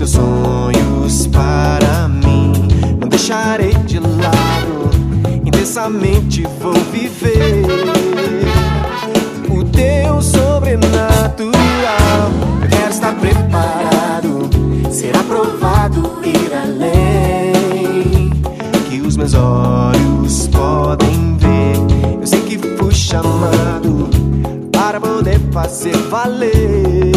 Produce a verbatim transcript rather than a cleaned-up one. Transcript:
teus sonhos para mim. Não deixarei de lado, intensamente vou viver o teu sobrenatural. Eu quero estar preparado, ser aprovado, ir além que os meus olhos podem ver. Eu sei que fui chamado para poder fazer valer